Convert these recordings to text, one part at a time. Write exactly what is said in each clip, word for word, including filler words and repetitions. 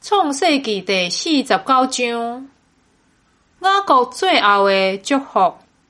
创世纪第四十九章，雅各最后的祝福。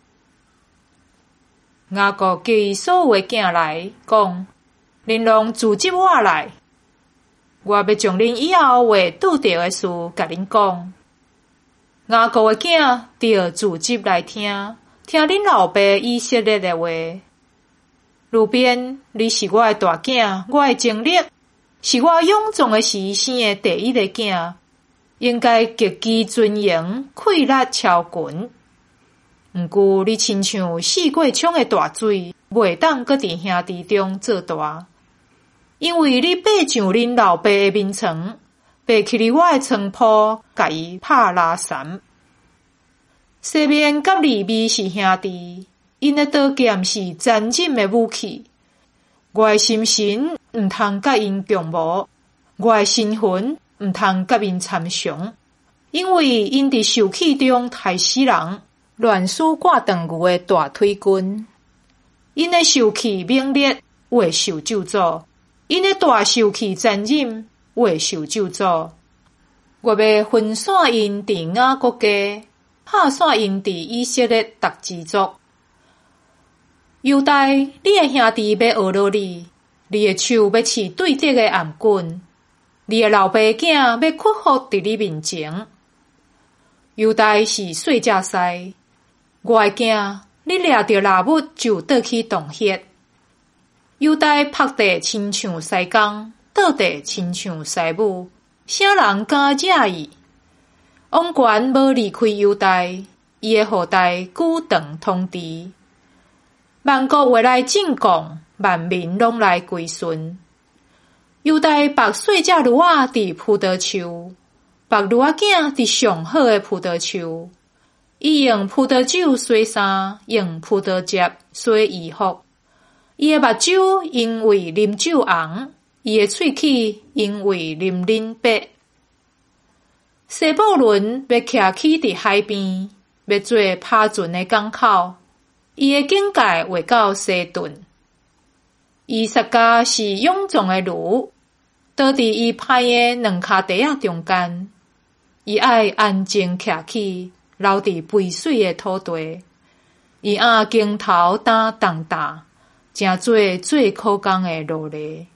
雅各叫伊所有的囝来，讲：恁拢自接我来，我要将恁以后会拄到的事甲恁讲。雅各的囝着自接来听，听恁老爸以色列的话。路边，你是我的大囝，我的精力，是我勇壮的时生的第一个囝，应该极其尊荣，气力超群。毋过你亲像四过冲的大水，袂当搁伫兄弟中做大，因为你爬上恁老爸的面床，爬起哩我的床铺，甲伊拍拉伞。西面甲利未是兄弟，因的刀剑是残忍的武器。我的心神毋通甲因共无，我的身魂毋通甲因参详，因为因伫受气中害死人，乱使挂长牛的大腿根。因的受气猛烈，会受咒诅；因的大受气残忍，会受咒诅。我要分散因伫雅各家，拍散因伫以色列逐支族。犹大，你的兄弟要学落你，你的手要刺对敌的颔棍，你的老爸囝要屈服伫你面前。犹大是细只狮，我的囝，你掠着猎物就倒去洞穴。犹大拍地亲像狮公，倒地亲像狮母，啥人敢惹伊？王权无离开犹大，伊的后代久长统治。万国会来进贡，万民拢来归顺。犹大绑细只驴仔伫葡萄树，绑驴仔囝伫上好的葡萄树。伊用葡萄酒洗衫，用葡萄汁洗衣服。伊的目睭因为啉酒红，伊的喙齿因为啉啉白。西布伦要徛起伫海边，要做拍船的港口。伊的境界会到西顿。以撒加是勇壮的驴，倒伫伊歹的两骹地仔中间。伊爱安静徛起，留伫肥水的土地。伊爱镜头担重担，真做最可工的奴隶。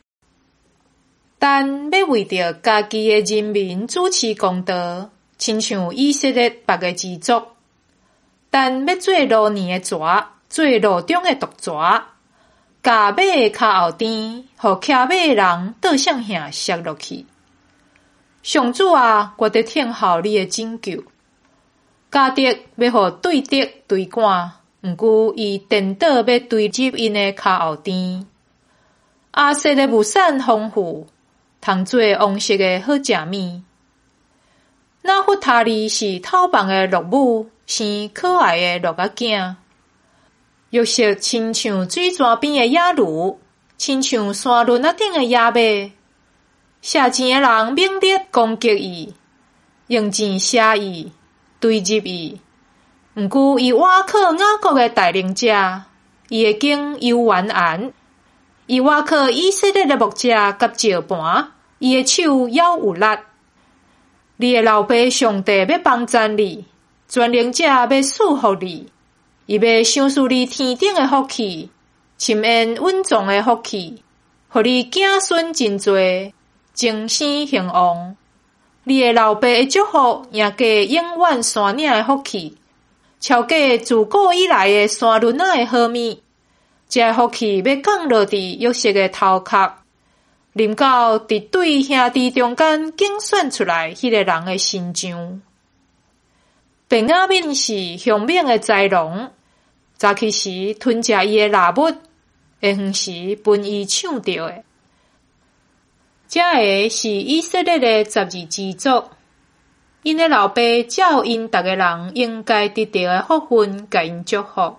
但要为着家己的人民主持公道，亲像以色列别个支族。但要做路年的蛇，做路中的毒蛇，甲马的骹后颠，互骑马的人倒向遐摔落去。上主啊，我得听候你的拯救。家敌要互对敌追赶，毋过伊颠倒要追入因的骹后颠。亚瑟的物产丰富，通做王室的好食物。那弗他利是头棒的鹿母，生可爱的鹿仔囝。约瑟亲像水泉边的野驴，亲像山峦仔顶的野马。射钱的人猛烈攻击伊，用钱射伊，追入伊。毋过伊倚靠雅各的带领者，伊的经由完安。伊倚靠以色列的牧者甲石盘，伊的手犹有力。你的老爸上帝要帮赞你，全能者要赐福你，伊要赏赐你天顶的福气，深恩稳重的福气，互你子孙真多，终生兴旺。你的老爸的祝福赢过永远山岭的福气，超过自古以来的山峦仔的好物。这福气要降落伫约瑟的头壳，临到伫对兄弟中间竞选出来迄个人的心上。便雅悯是凶猛的豺狼，早起时吞食伊的猎物，下昏时分伊抢着的。这个是以色列的十二支族，因的老爸照因逐个人应该得到的福分，甲因祝福。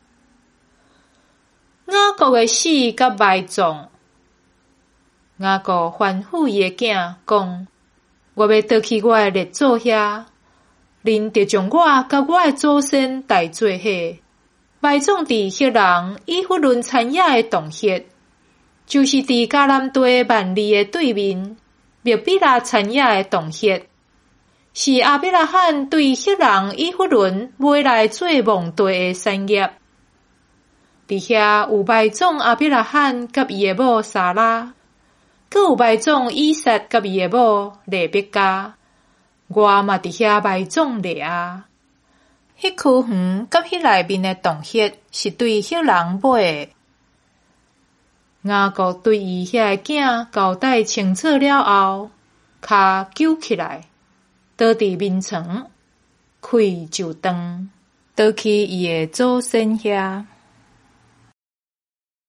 雅各的死甲埋葬。雅各吩咐伊的囝讲：我要倒去我的列祖遐，恁得将我甲我的祖先带做伙，埋葬伫迄人以弗伦产野的洞穴，就是伫迦南地万里的对面， 灭比拉产业的洞穴，是阿比拉罕对赫人以弗伦买来做蒙地的产业。伫遐有埋葬阿比拉罕甲伊的某撒拉，阁有埋葬以撒甲伊的某利百加。我嘛伫遐埋葬利亚。迄区园甲迄内面的洞穴是对赫人买的。雅各对伊遐个囝交代清楚了后，骹揪起来，倒伫眠床，开就断，倒去伊的祖先遐。